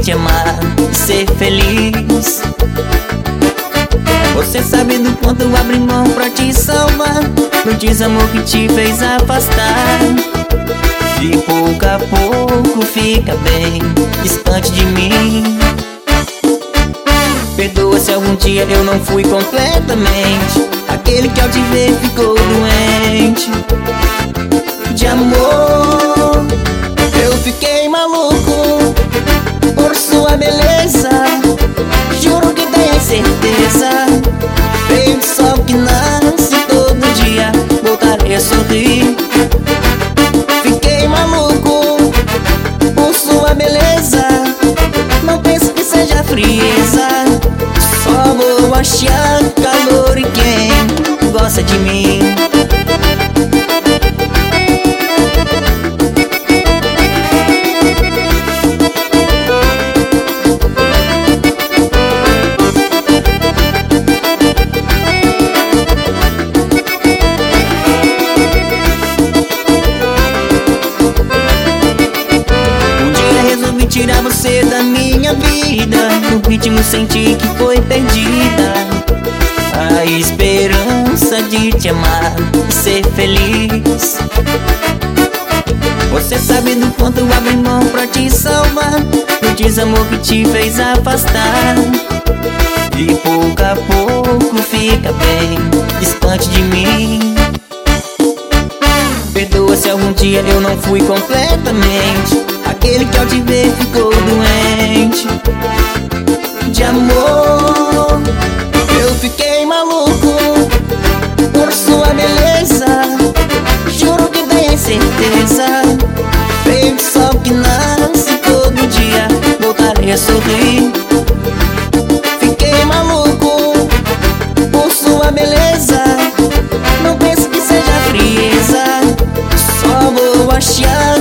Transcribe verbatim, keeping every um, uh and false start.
te amar e ser feliz. Você sabe do quanto eu abri mão pra te salvar, do desamor que te fez afastar. De pouco a pouco fica bem distante de mim. Perdoa se algum dia eu não fui completamente aquele que ao te ver ficou doente. De amor eu fiquei maluco por sua beleza. Juro que tenho certeza, veio o sol que nasce todo dia, voltarei a sorrir. Fiquei maluco por sua beleza, não pense que seja frieza. Só vou achar calor em quem gosta de mim. Tirar você da minha vida, no ritmo senti que foi perdida a esperança de te amar e ser feliz. Você sabe do quanto eu abri mão pra te salvar, do desamor que te fez afastar. De pouco a pouco fica bem distante de mim. Perdoa se algum dia eu não fui completamente aquele que ao te ver ficou doente. De amor eu fiquei maluco por sua beleza. Juro que tenho certeza, veio o sol que nasce todo dia, voltarei a sorrir. Fiquei maluco por sua beleza, não pense que seja frieza. Só vou achar